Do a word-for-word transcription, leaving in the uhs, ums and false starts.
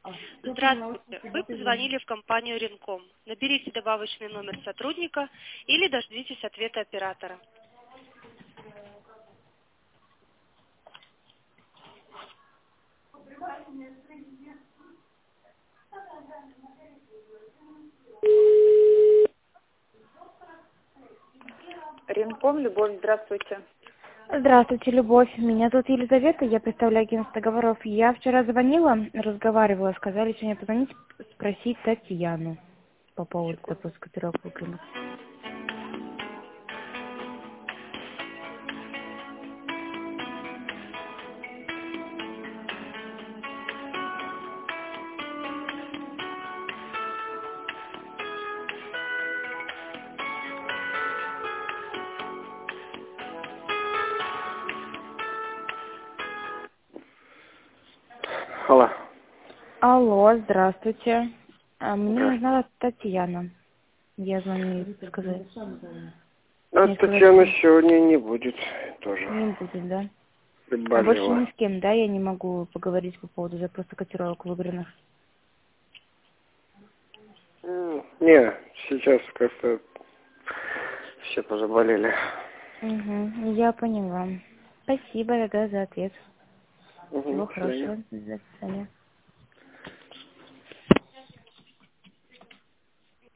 Здравствуйте. Вы позвонили в компанию Ренком. Наберите добавочный номер сотрудника или дождитесь ответа оператора. Ренком, Любовь, здравствуйте. Здравствуйте, Любовь. Меня зовут Елизавета, я представляю агентство договоров. Я вчера звонила, разговаривала, сказали сегодня позвонить, спросить Татьяну по поводу запуска котировок выгрузок. Алло. Алло, здравствуйте. А, Мне Здравствуйте. нужна Татьяна. Я звоню ей сказать. А Мне сказали, Татьяна что сегодня не будет тоже. не будет, да? А больше Приболела. ни с кем, да, я не могу поговорить по поводу запроса котировок выигранных. М, Не, сейчас как-то все позаболели. Угу, я поняла. Спасибо тогда за ответ. Угу, Всего до свидания. хорошего. До свидания.